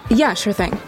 Yeah, sure thing.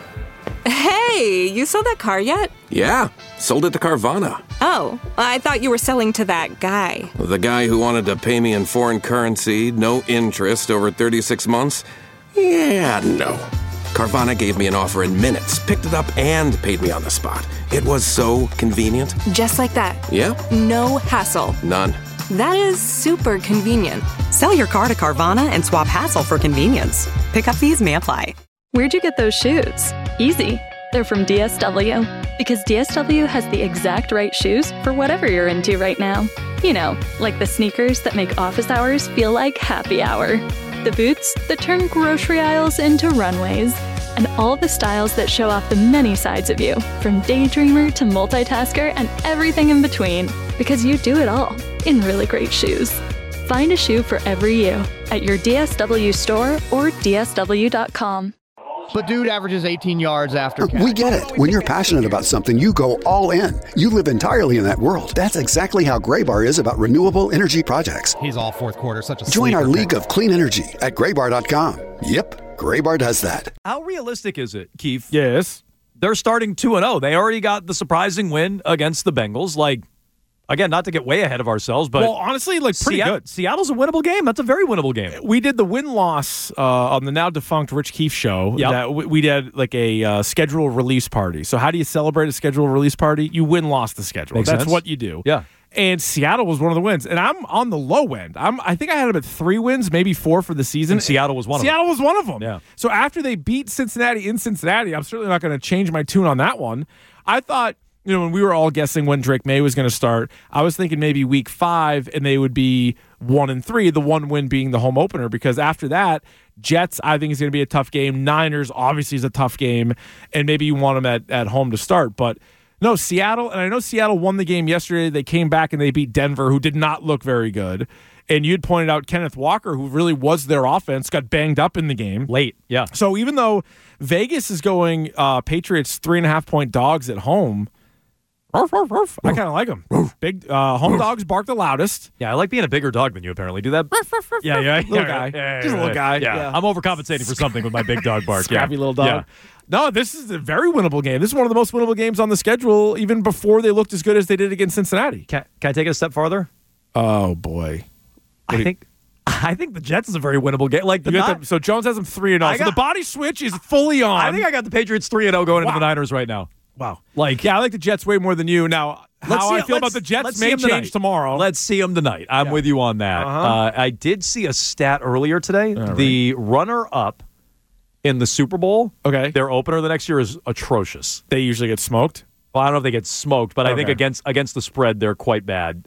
Hey, you sold that car yet? Yeah, sold it to Carvana. Oh, I thought you were selling to that guy. The guy who wanted to pay me in foreign currency, no interest, over 36 months? Yeah, no. Carvana gave me an offer in minutes, picked it up, and paid me on the spot. It was so convenient. Just like that. Yep. No hassle. None. That is super convenient. Sell your car to Carvana and swap hassle for convenience. Pickup fees may apply. Where'd you get those shoes? Easy. They're from DSW. Because DSW has the exact right shoes for whatever you're into right now. You know, like the sneakers that make office hours feel like happy hour. The boots that turn grocery aisles into runways. And all the styles that show off the many sides of you, from daydreamer to multitasker and everything in between. Because you do it all in really great shoes. Find a shoe for every you at your DSW store or DSW.com. But dude averages 18 yards after catch. We get it. When you're passionate about something, you go all in. You live entirely in that world. That's exactly how Graybar is about renewable energy projects. He's all fourth quarter, such a Join our sleeper league pick. of clean energy at graybar.com. Yep, Graybar does that. How realistic is it, Keith? Yes. They're starting 2-0. They already got the surprising win against the Bengals. Like, again, not to get way ahead of ourselves, but well, honestly, like pretty good. Seattle's a winnable game. That's a very winnable game. We did the win-loss on the now defunct Rich Keefe show. Yep. That we did like a schedule release party. So how do you celebrate a schedule release party? You win-loss the schedule. Makes That's sense. what you do. Yeah. And Seattle was one of the wins. And I'm on the low end. I think I had about 3 wins, maybe 4 for the season. And Seattle was one of them. Seattle was one of them. Yeah. So after they beat Cincinnati in Cincinnati, I'm certainly not going to change my tune on that one. I thought, you know, when we were all guessing when Drake May was going to start, I was thinking maybe week 5 and they would be 1-3, the one win being the home opener, because after that, Jets, I think, is going to be a tough game. Niners, obviously, is a tough game, and maybe you want them at home to start. But no, Seattle, and I know Seattle won the game yesterday. They came back and they beat Denver, who did not look very good. And you'd pointed out Kenneth Walker, who really was their offense, got banged up in the game. Late, yeah. So even though Vegas is going Patriots 3.5-point dogs at home, I kind of like them. Big home dogs bark the loudest. Yeah, I like being a bigger dog than you, apparently. Do that? Yeah. Little guy. Just a little guy. Yeah. I'm overcompensating for something with my big dog bark. Scrappy little dog. Yeah. No, this is a very winnable game. This is one of the most winnable games on the schedule, even before they looked as good as they did against Cincinnati. Can I take it a step farther? Oh, boy. I think the Jets is a very winnable game. Like so Jones has them 3-0. So the body switch is fully on. I think I got the Patriots 3-0 going into the Niners right now. Wow. Yeah, I like the Jets way more than you. Now, how I feel about the Jets may change tomorrow. Let's see them tonight. I'm with you on that. I did see a stat earlier today. The runner-up in the Super Bowl, their opener the next year is atrocious. They usually get smoked? Well, I don't know if they get smoked, but I think against the spread, they're quite bad.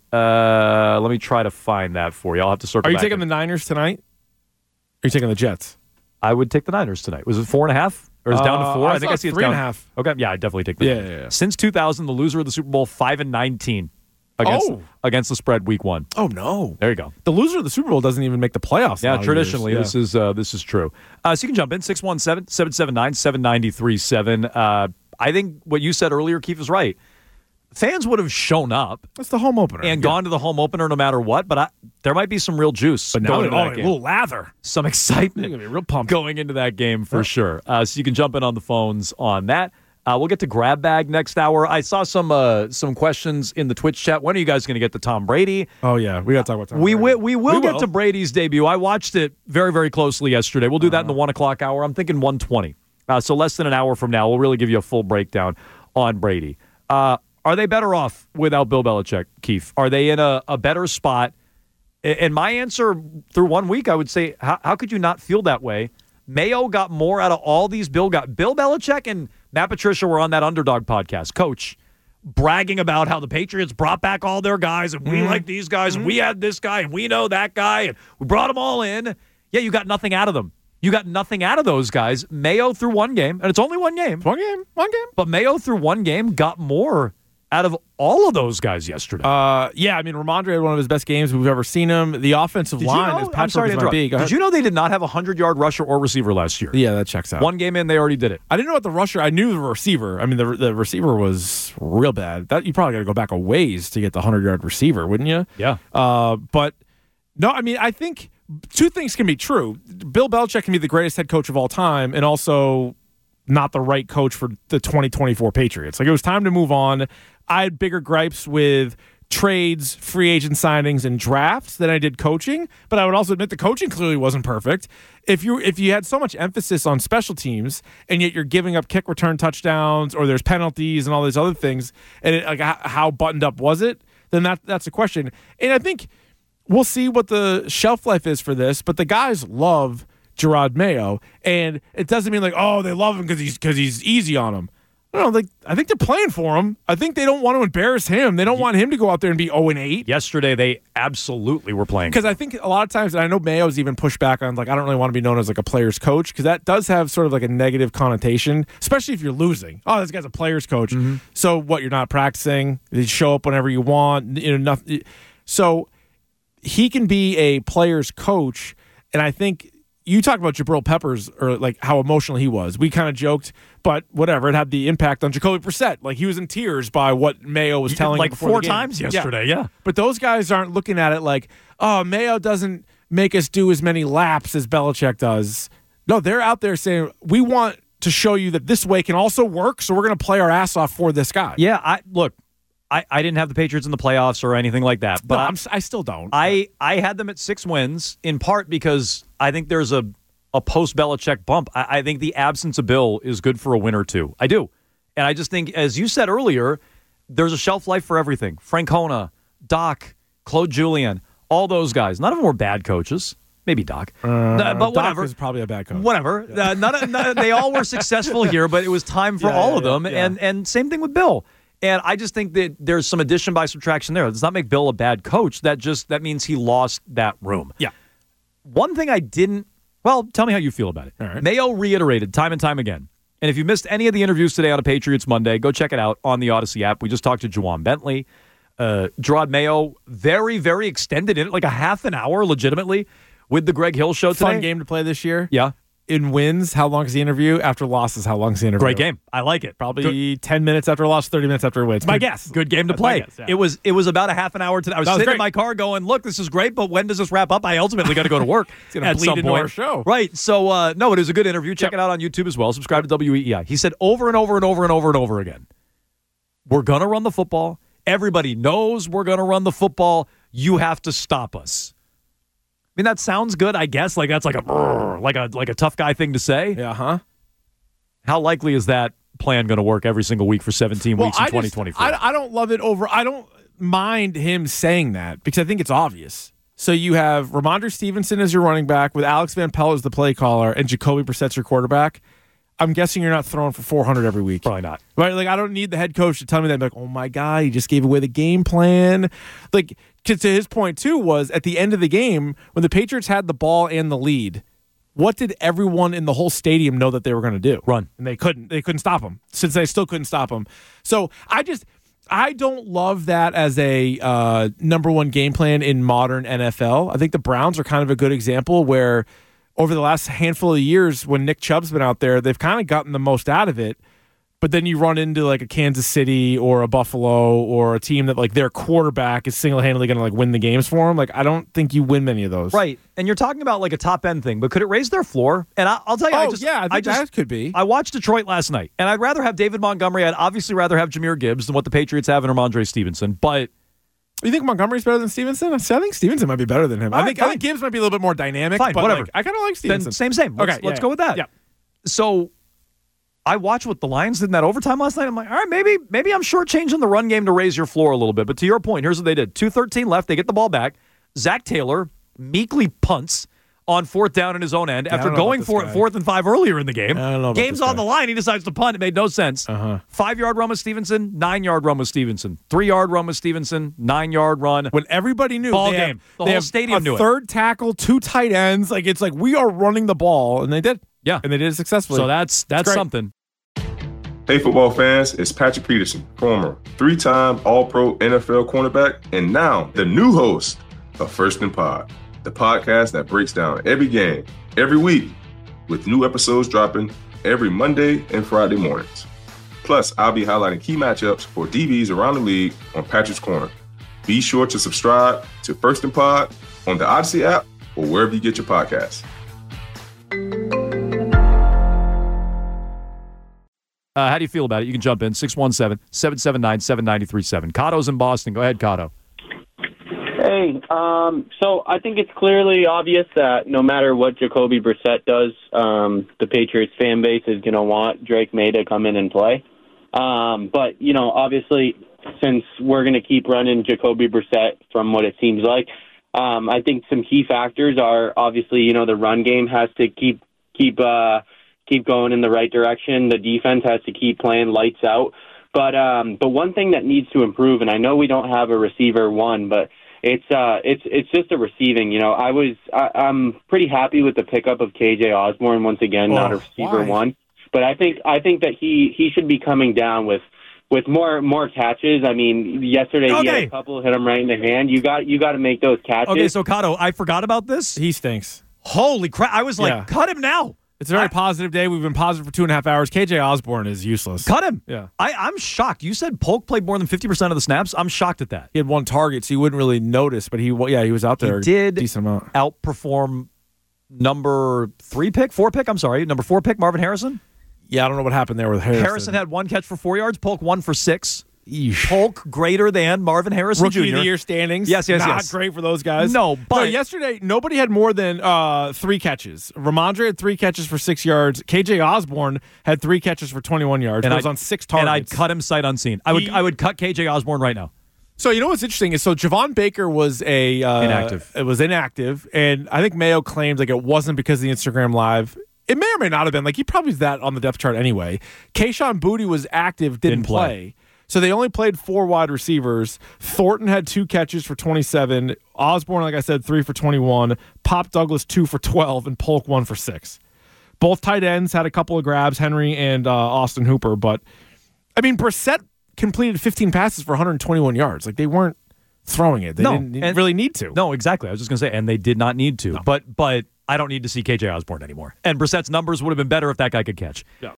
Let me try to find that for you. I'll have to circle back. Are you taking the Niners tonight? Or are you taking the Jets? I would take the Niners tonight. Was it 4.5? Or is it down to 4? I think I see it's down. 3.5. Okay, yeah, I definitely take the Niners. Yeah. Since 2000, the loser of the Super Bowl, 5-19 against the spread week 1. Oh, no. There you go. The loser of the Super Bowl doesn't even make the playoffs. Yeah, traditionally, this is true. So you can jump in, 617-779-7937. I think what you said earlier, Keith, is right. Fans would have shown up. That's the home opener. And gone to the home opener no matter what, but there might be some real juice going into that game. A little lather. Some excitement. You're going to be real pumped. Going into that game for sure. So you can jump in on the phones on that. We'll get to Grab Bag next hour. I saw some questions in the Twitch chat. When are you guys going to get to Tom Brady? Oh, yeah. We got to talk about Tom Brady. We will get to Brady's debut. I watched it very, very closely yesterday. We'll do that in the 1 o'clock hour. I'm thinking 1:20. So less than an hour from now, we'll really give you a full breakdown on Brady. Are they better off without Bill Belichick, Keith? Are they in a better spot? And my answer through 1 week, I would say, how could you not feel that way? Mayo got more out of all these. Bill Belichick and Matt Patricia were on that Underdog podcast, Coach, bragging about how the Patriots brought back all their guys, and we like these guys, and we had this guy, and we know that guy, and we brought them all in. Yeah, you got nothing out of them. You got nothing out of those guys. Mayo through one game, and it's only one game. One game. But Mayo through one game got more out of all of those guys yesterday. Yeah, I mean, Ramondre had one of his best games we've ever seen him. The offensive line is Patrick Mahomes. Did you know they did not have a 100-yard rusher or receiver last year? Yeah, that checks out. One game in, they already did it. I didn't know about the rusher. I knew the receiver. I mean, the receiver was real bad. That you probably got to go back a ways to get the 100-yard receiver, wouldn't you? Yeah. But no, I mean, I think two things can be true. Bill Belichick can be the greatest head coach of all time, and also not the right coach for the 2024 Patriots. Like, it was time to move on. I had bigger gripes with trades, free agent signings, and drafts than I did coaching, but I would also admit the coaching clearly wasn't perfect. If you had so much emphasis on special teams and yet you're giving up kick return touchdowns or there's penalties and all these other things, and how buttoned up was it? Then that's a question. And I think we'll see what the shelf life is for this, but the guys love Gerard Mayo, and it doesn't mean like, oh, they love him because he's easy on them. No, I think they're playing for him. I think they don't want to embarrass him. They don't want him to go out there and be 0-8. Yesterday, they absolutely were playing. Because I think a lot of times, and I know Mayo's even pushed back on, like, I don't really want to be known as like a player's coach, because that does have sort of like a negative connotation, especially if you're losing. Oh, this guy's a player's coach. Mm-hmm. So what? You're not practicing. You show up whenever you want. Nothing. So he can be a player's coach, and I think. You talk about Jabril Peppers, or like how emotional he was. We kind of joked, but whatever. It had the impact on Jacoby Brissett. Like, he was in tears by what Mayo was telling him like before 4 the game. times yesterday. Yeah. But those guys aren't looking at it like, oh, Mayo doesn't make us do as many laps as Belichick does. No, they're out there saying, we want to show you that this way can also work, so we're going to play our ass off for this guy. Yeah, I didn't have the Patriots in the playoffs or anything like that. But no, I still don't. I had them at 6 wins, in part because I think there's a post-Belichick bump. I think the absence of Bill is good for a win or two. I do. And I just think, as you said earlier, there's a shelf life for everything. Francona, Doc, Claude Julien, all those guys. None of them were bad coaches. Maybe Doc. But whatever. Doc is probably a bad coach. Whatever. They all were successful here, but it was time for all of them. Yeah. And same thing with Bill. And I just think that there's some addition by subtraction there. It does not make Bill a bad coach. That means he lost that room. Yeah. One thing I didn't, well, tell me how you feel about it. All right. Mayo reiterated time and time again. And if you missed any of the interviews today on a Patriots Monday, go check it out on the Odyssey app. We just talked to Juwan Bentley. Gerard Mayo, very, very extended in it, like a half an hour legitimately with the Greg Hill show today. Fun game to play this year. Yeah. In wins, how long is the interview? After losses, how long is the interview? Great game. I like it. Probably 10 minutes after a loss, 30 minutes after a win. It's my guess. Good game to play. Guess, yeah. It was about a half an hour today. I was sitting in my car going, look, this is great, but when does this wrap up? I ultimately got to go to work. It's going to bleed into our show. Right. So, no, it was a good interview. Check it out on YouTube as well. Subscribe to WEEI. He said over and over and over and over and over again, we're going to run the football. Everybody knows we're going to run the football. You have to stop us. I mean, that sounds good, I guess. Like, that's like a tough guy thing to say. Yeah, huh? How likely is that plan going to work every single week for 17 weeks in 2024? I don't love it over. I don't mind him saying that because I think it's obvious. So you have Ramondre Stevenson as your running back with Alex Van Pelt as the play caller and Jacoby Brissett's your quarterback. I'm guessing you're not throwing for 400 every week. Probably not. Right? Like, I don't need the head coach to tell me that. Like, oh my God, he just gave away the game plan. Like, to his point too was at the end of the game when the Patriots had the ball and the lead, what did everyone in the whole stadium know that they were going to do? Run. And they couldn't stop him. Since they still couldn't stop him. So I don't love that as a number one game plan in modern NFL. I think the Browns are kind of a good example where over the last handful of years when Nick Chubb's been out there, they've kind of gotten the most out of it. But then you run into like a Kansas City or a Buffalo or a team that like their quarterback is single-handedly going to like win the games for them. Like, I don't think you win many of those. Right. And you're talking about like a top-end thing, but could it raise their floor? And I'll tell you, I think that could be. I watched Detroit last night, and I'd rather have David Montgomery. I'd obviously rather have Jahmyr Gibbs than what the Patriots have in Ramondre Stevenson. But you think Montgomery's better than Stevenson? I think Stevenson might be better than him. I think Gibbs might be a little bit more dynamic. Fine, but whatever. Like, I kind of like Stevenson. Then same. Let's go with that. Yeah. So I watched what the Lions did in that overtime last night. I'm like, all right, maybe I'm shortchanging the run game to raise your floor a little bit. But to your point, here's what they did. 2:13 left. They get the ball back. Zach Taylor meekly punts on 4th down in his own end after going for it 4th and 5 earlier in the game. Game's on the line. He decides to punt. It made no sense. 5-yard run with Stevenson, 9-yard run with Stevenson, 3-yard run with Stevenson, 9-yard run. When everybody knew. Ball game. The whole stadium knew it. Third tackle, 2 tight ends. Like, it's like we are running the ball. And they did. Yeah. And they did it successfully. So that's something. Hey, football fans, it's Patrick Peterson, former 3-time All-Pro NFL cornerback, and now the new host of First and Pod, the podcast that breaks down every game, every week, with new episodes dropping every Monday and Friday mornings. Plus, I'll be highlighting key matchups for DBs around the league on Patrick's Corner. Be sure to subscribe to First and Pod on the Odyssey app or wherever you get your podcasts. How do you feel about it? You can jump in, 617-779-7937. Cotto's in Boston. Go ahead, Cotto. Hey, so I think it's clearly obvious that no matter what Jacoby Brissett does, the Patriots fan base is going to want Drake May to come in and play. But, obviously, since we're going to keep running Jacoby Brissett from what it seems like, I think some key factors are obviously, the run game has to keep going in the right direction. The defense has to keep playing lights out. But one thing that needs to improve, and I know we don't have a receiver one, but it's just a receiving. I'm pretty happy with the pickup of KJ Osborne once again, not a receiver one. But I think that he should be coming down with more catches. I mean, yesterday he had a couple hit him right in the hand. You got to make those catches. Okay, so Cotto, I forgot about this. He stinks. Holy crap! I was like, cut him now. It's a very positive day. We've been positive for 2.5 hours. KJ Osborne is useless. Cut him. Yeah. I'm shocked. You said Polk played more than 50% of the snaps. I'm shocked at that. He had one target, so you wouldn't really notice, but he was out there. He did a decent amount. Outperform number 4 pick, Marvin Harrison. Yeah, I don't know what happened there with Harrison. Harrison had 1 catch for 4 yards. Polk 1 for 6. Polk greater than Marvin Harrison Rookie Jr. of the year standings. Yes. Not great for those guys. No, but yesterday nobody had more than 3 catches. Ramondre had 3 catches for 6 yards. KJ Osborne had 3 catches for 21 yards. And was on 6 targets. And I'd cut him sight unseen. I would cut KJ Osborne right now. So you know what's interesting is Javon Baker was inactive. It was inactive, and I think Mayo claimed it wasn't because of the Instagram Live. It may or may not have been. He probably was that on the depth chart anyway. Kayshon Boutte was active, didn't play. So they only played 4 wide receivers. Thornton had 2 catches for 27. Osborne, like I said, 3 for 21. Pop Douglas 2 for 12, and Polk 1 for 6. Both tight ends had a couple of grabs, Henry and Austin Hooper. But I mean, Brissett completed 15 passes for 121 yards. They weren't throwing it. They didn't really need to. No, exactly. I was just going to say, and they did not need to. No. But I don't need to see KJ Osborne anymore. And Brissett's numbers would have been better if that guy could catch. Yeah.